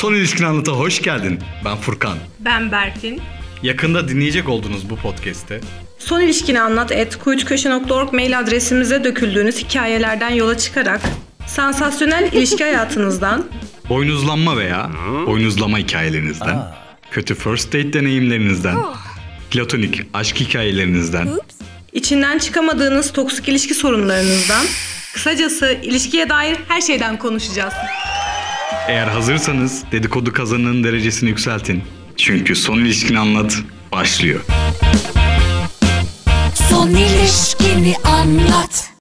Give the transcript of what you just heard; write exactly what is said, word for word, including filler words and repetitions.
Son İlişkini Anlat'a hoş geldin. Ben Furkan. Ben Berfin. Yakında dinleyecek olduğunuz bu podcast'te Son İlişkini Anlat at kuytuköşe nokta org mail adresimize döküldüğünüz hikayelerden yola çıkarak sansasyonel ilişki hayatınızdan, boynuzlanma veya boynuzlama hikayelerinizden, kötü first date deneyimlerinizden, platonik aşk hikayelerinizden, içinden çıkamadığınız toksik ilişki sorunlarınızdan, kısacası ilişkiye dair her şeyden konuşacağız. eğer hazırsanız dedikodu kazanının derecesini yükseltin. Çünkü Son İlişkini Anlat başlıyor. Son ilişkini anlat.